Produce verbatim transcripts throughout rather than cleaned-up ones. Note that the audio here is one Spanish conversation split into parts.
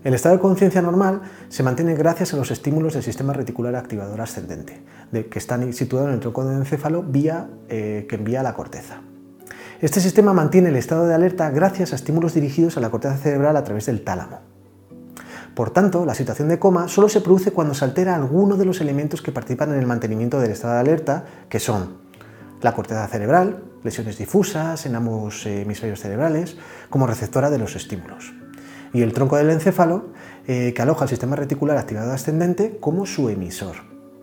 El estado de conciencia normal se mantiene gracias a los estímulos del sistema reticular activador ascendente, de, que están situados en el tronco del encéfalo vía, eh, que envía a la corteza. Este sistema mantiene el estado de alerta gracias a estímulos dirigidos a la corteza cerebral a través del tálamo. Por tanto, la situación de coma solo se produce cuando se altera alguno de los elementos que participan en el mantenimiento del estado de alerta, que son la corteza cerebral, lesiones difusas en ambos hemisferios cerebrales, como receptora de los estímulos, y el tronco del encéfalo, eh, que aloja el sistema reticular activador ascendente como su emisor.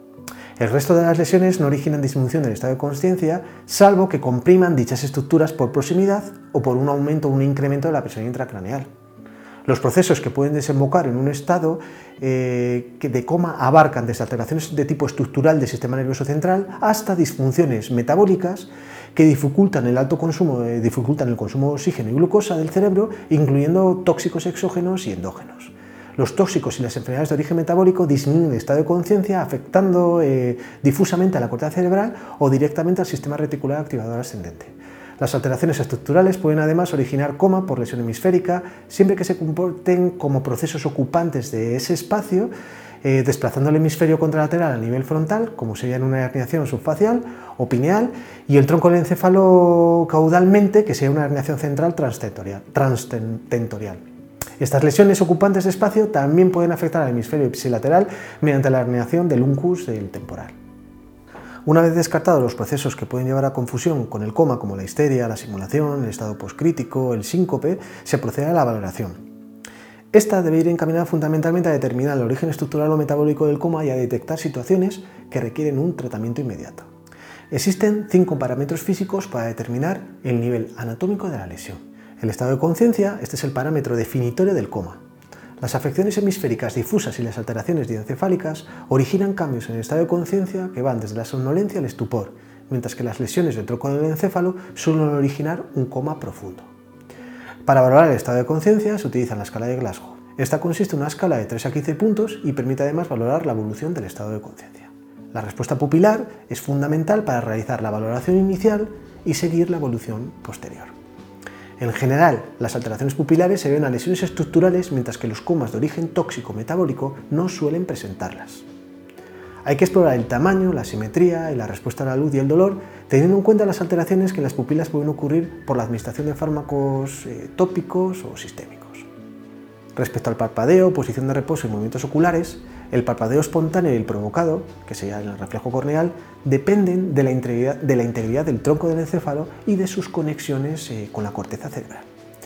El resto de las lesiones no originan disminución del estado de conciencia, salvo que compriman dichas estructuras por proximidad o por un aumento o un incremento de la presión intracraneal. Los procesos que pueden desembocar en un estado eh, de coma abarcan desde alteraciones de tipo estructural del sistema nervioso central hasta disfunciones metabólicas que dificultan el alto consumo, eh, dificultan el consumo de oxígeno y glucosa del cerebro, incluyendo tóxicos exógenos y endógenos. Los tóxicos y las enfermedades de origen metabólico disminuyen el estado de conciencia, afectando eh, difusamente a la corteza cerebral o directamente al sistema reticular activador ascendente. Las alteraciones estructurales pueden además originar coma por lesión hemisférica, siempre que se comporten como procesos ocupantes de ese espacio, eh, desplazando el hemisferio contralateral a nivel frontal, como sería en una herniación subfacial o pineal, y el tronco del encéfalo caudalmente, que sería una herniación central transtentorial. transtentorial. Estas lesiones ocupantes de espacio también pueden afectar al hemisferio ipsilateral mediante la herniación del uncus del temporal. Una vez descartados los procesos que pueden llevar a confusión con el coma, como la histeria, la simulación, el estado poscrítico, el síncope, se procede a la valoración. Esta debe ir encaminada fundamentalmente a determinar el origen estructural o metabólico del coma y a detectar situaciones que requieren un tratamiento inmediato. Existen cinco parámetros físicos para determinar el nivel anatómico de la lesión. El estado de conciencia, este es el parámetro definitorio del coma. Las afecciones hemisféricas difusas y las alteraciones diencefálicas originan cambios en el estado de conciencia que van desde la somnolencia al estupor, mientras que las lesiones del tronco del encéfalo suelen originar un coma profundo. Para valorar el estado de conciencia se utiliza la escala de Glasgow. Esta consiste en una escala de tres a quince puntos y permite además valorar la evolución del estado de conciencia. La respuesta pupilar es fundamental para realizar la valoración inicial y seguir la evolución posterior. En general, las alteraciones pupilares se deben a lesiones estructurales, mientras que los comas de origen tóxico-metabólico no suelen presentarlas. Hay que explorar el tamaño, la simetría y la respuesta a la luz y el dolor, teniendo en cuenta las alteraciones que en las pupilas pueden ocurrir por la administración de fármacos eh, tópicos o sistémicos. Respecto al parpadeo, posición de reposo y movimientos oculares, el parpadeo espontáneo y el provocado, que sería el reflejo corneal, dependen de la integridad, de la integridad del tronco del encéfalo y de sus conexiones eh, con la corteza cerebral.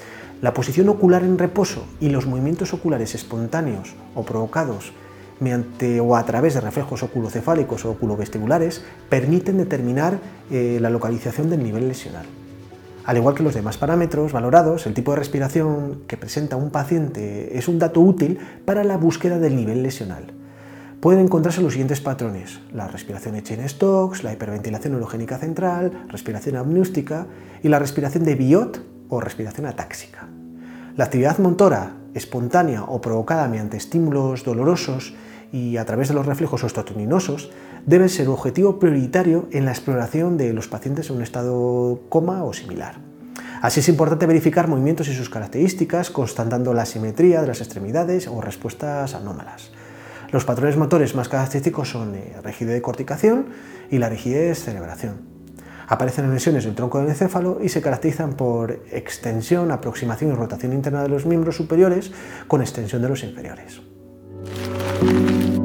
La posición ocular en reposo y los movimientos oculares espontáneos o provocados mediante o a través de reflejos oculocefálicos o oculovestibulares permiten determinar eh, la localización del nivel lesional. Al igual que los demás parámetros valorados, el tipo de respiración que presenta un paciente es un dato útil para la búsqueda del nivel lesional. Pueden encontrarse los siguientes patrones: la respiración Etienne-Stokes, la hiperventilación neurogénica central, respiración apnústica y la respiración de Biot o respiración atáxica. La actividad motora, espontánea o provocada mediante estímulos dolorosos y a través de los reflejos osteotoninosos, debe ser objetivo prioritario en la exploración de los pacientes en un estado coma o similar. Así es importante verificar movimientos y sus características, constatando la simetría de las extremidades o respuestas anómalas. Los patrones motores más característicos son eh, rigidez de corticación y la rigidez cerebración. Aparecen en lesiones del tronco del encéfalo y se caracterizan por extensión, aproximación y rotación interna de los miembros superiores con extensión de los inferiores.